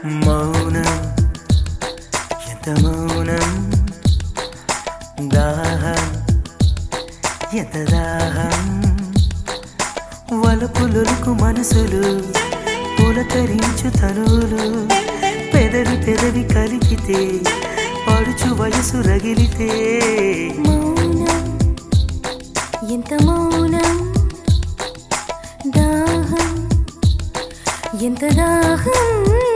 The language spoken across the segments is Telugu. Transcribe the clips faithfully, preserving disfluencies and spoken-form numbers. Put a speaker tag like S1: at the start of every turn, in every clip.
S1: మౌనం ఎంత మౌనం, దాహం ఎంత దాహం, వలపులకు మనసులు పులకరించు తనులు, పెదవి పెదవి కలిగితే పడుచు వయసు రగిలితే.
S2: మౌనం ఎంత మౌనం, దాహం ఎంత దాహం.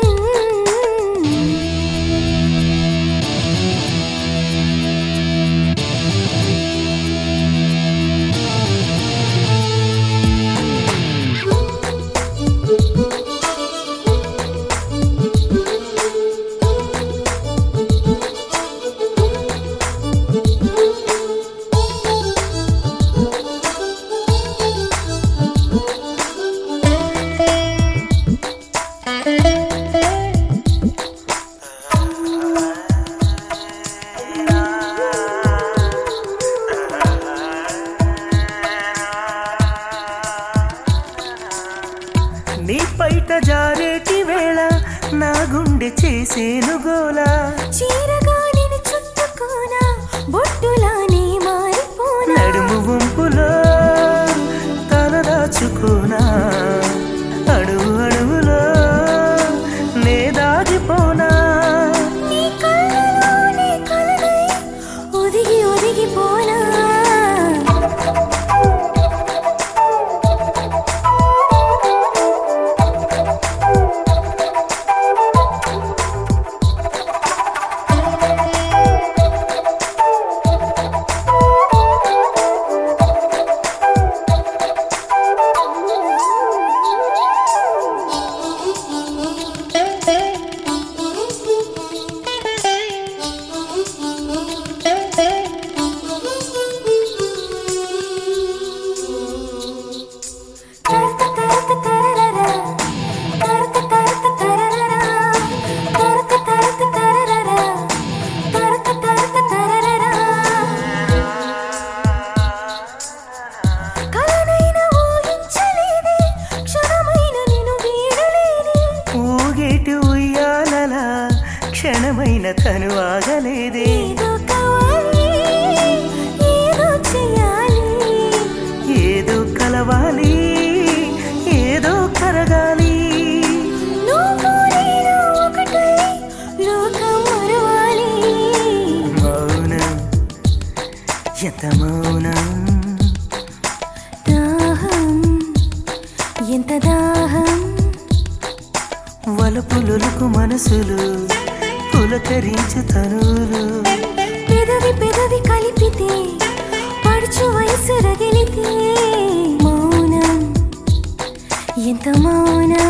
S1: నీ పైట జారేటి వేళ నా గుండె చేసేను గోలా,
S2: చీరగా నేను చుట్టుకోనా బొట్టులా నీ మారిపోనా,
S1: నడుము వంపులో తల దాచుకోనా, అడుగు అడుగులో నే దాగిపోనా.
S2: నీ కళ్ళలో నీ కలనై ఒదిగి ఒదిగిపోనా.
S1: ఊగేటి ఉయ్యాలలా క్షణమైన తను ఆగలేదే.
S2: ఏదో కావాలి, ఏదో చేయాలి,
S1: ఏదో కలవాలి, ఏదో కరగాలి.
S2: నువ్వు నేను ఒకటై లోకం మరవాలి.
S1: మౌనం ఎంత మౌనం,
S2: దాహం ఎంత దాహం,
S1: వలపులకు మనసులు పులకరించు తనులు,
S2: పెదవి పెదవి కలిపితే పడుచు వయసు రగిలితే. మౌనం ఎంత మౌనం.